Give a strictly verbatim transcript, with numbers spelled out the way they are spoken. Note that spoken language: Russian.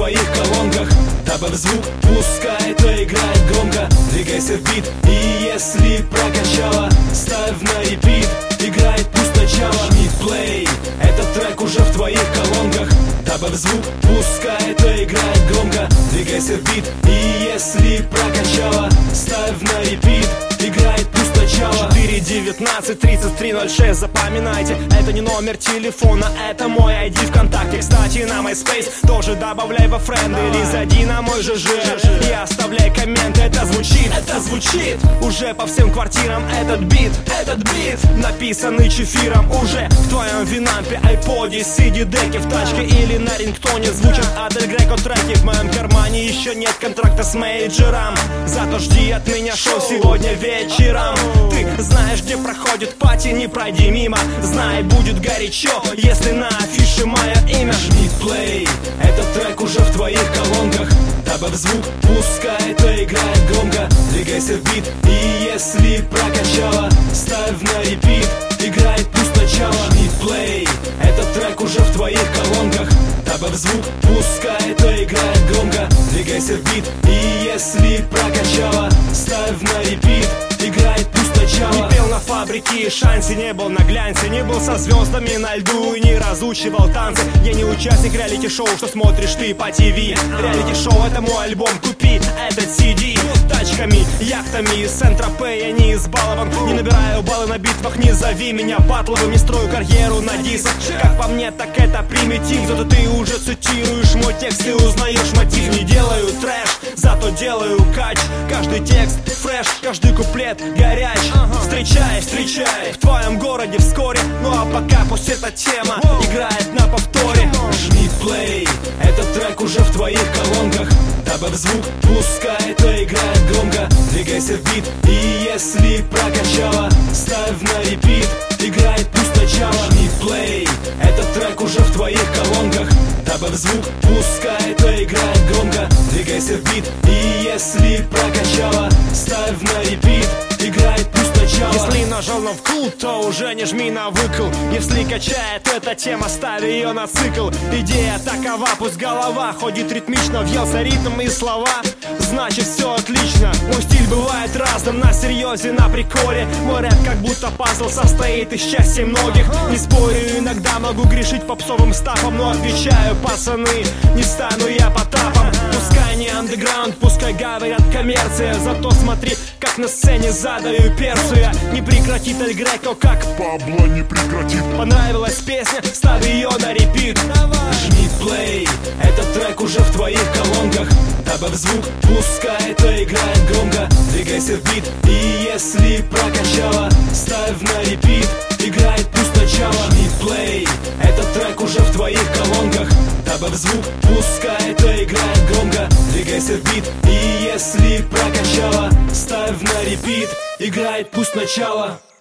твоих колонках. Добавь звук, пускай это играет громко. Двигайся в бит, и если прокачала, ставь на репит, играет пусть начало. Жми плей, этот трек уже в твоих колонках. Добавь звук, пускай это играет громко. Двигайся в бит, и если прокачала, ставь на репит, играет пусть начало. Четыре девятнадцать тридцать три ноль шесть, запоминайте, это не номер телефона, это мой ай ди ВКонтакте. Кстати, на MySpace тоже добавляй во френды, или зайди на мой ЖЖ и оставляй комменты. Это звучит, это звучит уже по всем квартирам. Этот бит, этот бит написанный чефиром уже в твоем винампе, айподе, си ди-деке, в тачке или на рингтоне звучат Адель Греко треки. В моем кармане еще нет контракта с мейджером, зато жди от меня шоу сегодня вечером. Ты знаешь, где проходит пати, не пройди мимо. Знай, будет горячо, если на афише мое имя. Жми плей, этот трек уже в твоих колонках. Добавь звук, пускай это играет громко. Двигайся в бит, и если прокачала, ставь на репит, играет пусть начало. Жми плей, этот трек уже в твоих колонках. Добавь звук, пускай это играет громко. Двигайся в бит, и если прокачала, ставь на репит, играет пусть начало. Не пел на фабрике, шансе не был на глянце, не был со звездами на льду и не разучивал танцы. Я не участник реалити-шоу, что смотришь ты по ТВ. Реалити-шоу — это мой альбом, купи этот си ди. Тачками, яхтами из Сент-Тропе я не избалован. Не набираю баллы на битвах, не зови меня батловым. Не строю карьеру на дисах, как по мне, так это примитив. Зато ты уже цитируешь мой текст и узнаешь мотив. Не делаю трэш, зато делаю кач. Каждый текст фреш, каждый куплет горяч. Встречай, встречай в твоем городе вскоре. Ну а пока пусть эта тема играет на повторе. Жми плей, этот трек уже в твоих колонках. Добавь звук, пускай это играет громко. Двигайся в бит, и если прокачала, ставь на репит, играет пусть начало. Жми плей, этот трек уже в твоих колонках. Добавь звук, пускай это играет громко. Двигайся в бит, и если прокачала, ставь на репит, играет пусть начало. Если нажал на вкл, то уже не жми на выкл. Если качает эта тема, ставь ее на цикл. Идея такова, пусть голова ходит ритмично, въелся ритм и слова, значит все отлично. Мой стиль бывает разным, на серьезе, на приколе. Мой рэп как будто пазл состоит из частей многих. Не спорю, иногда могу грешить попсовым стафом, но отвечаю, пацаны, не стану я Потапом. Пускай не андеграунд, пускай говорят коммерция, зато смотри, как на сцене задаю перцию. Я не прекратит Эль Греко, как Пабло не прекратит. Понравилась песня, ставь ее на репит. Жми плей, этот трек уже в твоих колонках. Добавь звук, пускай это играет громко. Двигайся в бит, и если прокачала, ставь на репит, играет пусть начало. Жми плей, этот трек уже в твоих колонках. Добавь звук, пускай это играет громко. Двигайся в бит, и если прокачала, ставь на репит, играет пусть начало.